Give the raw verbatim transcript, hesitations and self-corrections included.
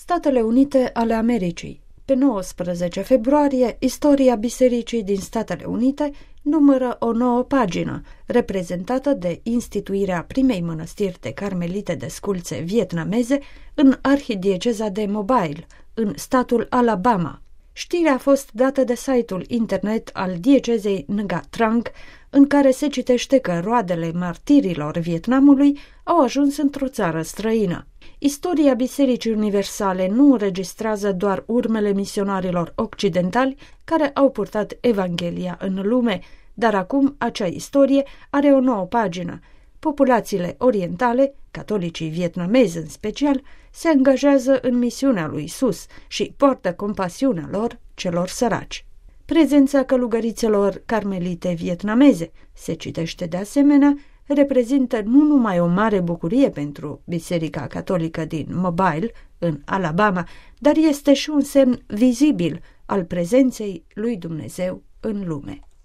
Statele Unite ale Americii. Pe nouăsprezece februarie, istoria bisericii din Statele Unite numără o nouă pagină, reprezentată de instituirea primei mănăstiri de carmelite desculțe vietnameze în arhidieceza de Mobile, în statul Alabama. Știrea a fost dată de site-ul internet al diecezei Nga Trang, în care se citește că roadele martirilor Vietnamului au ajuns într-o țară străină. Istoria Bisericii Universale nu înregistrează doar urmele misionarilor occidentali care au purtat Evanghelia în lume, dar acum acea istorie are o nouă pagină. Populațiile orientale, catolicii vietnamezi în special, se angajează în misiunea lui Isus și poartă compasiunea lor celor săraci. Prezența călugărițelor carmelite vietnameze, se citește de asemenea, reprezintă nu numai o mare bucurie pentru Biserica Catolică din Mobile, în Alabama, dar este și un semn vizibil al prezenței lui Dumnezeu în lume.